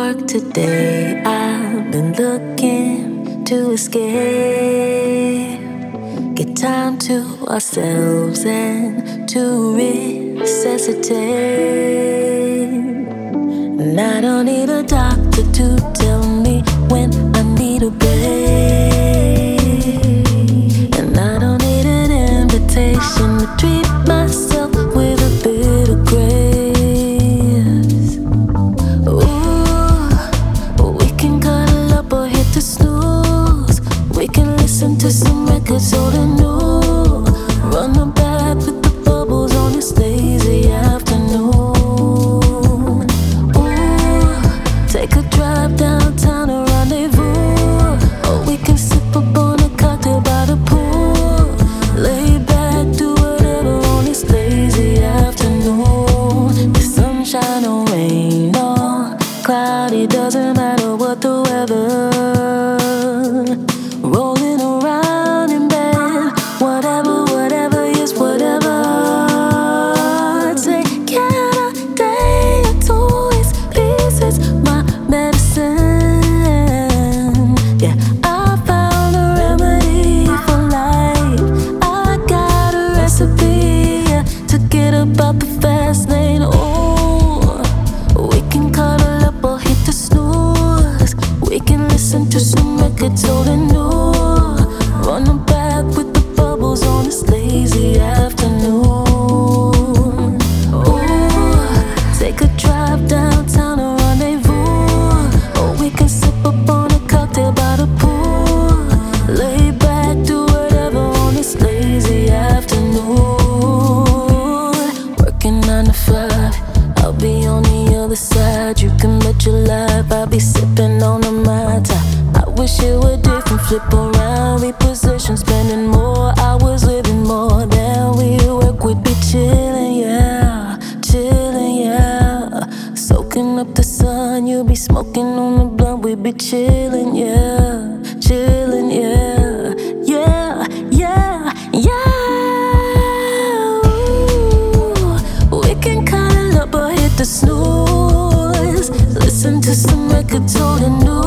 work today. I've been looking to escape, get time to ourselves and to resuscitate. And I don't need a doctor to tell me when I need a break, and I don't need an invitation to treat myself with a bit of grace. Ooh, we can cuddle up or hit the snooze. We can listen to some records old and new, run the back with the bubbles on this lazy afternoon. Take a drive downtown, a rendezvous, or we can sip up on a cocktail by the pool. Lay back, do whatever on this lazy afternoon. The sunshine or rain or cloudy, doesn't matter what the weather. Rolling around in bed, whatever is whatever. Taking a day or two is pieces, my medicine. Yeah, I found a remedy for life. I got a recipe to get about the fast lane. Oh, we can cuddle up or hit the snooze. We can listen to some records old and new, run them back with the bubbles on this lazy afternoon. Ooh, take a drive downtown, a rendezvous, or we can sip up on a cocktail by the pool. Lay back, do whatever on this lazy afternoon. Working 9 to 5, I'll be on the other side. You can bet your life I'll be sipping on a Mai Tai. I wish it were different, flip around, reposition, spending more hours, living more than we work. We'd be chilling, yeah, chilling, yeah, soaking up the sun. You'll be smoking on the blunt. We'd be chilling, yeah, chilling, yeah, yeah, yeah, yeah. Ooh, we can cuddle up or hit the snooze, listen to some records old and new.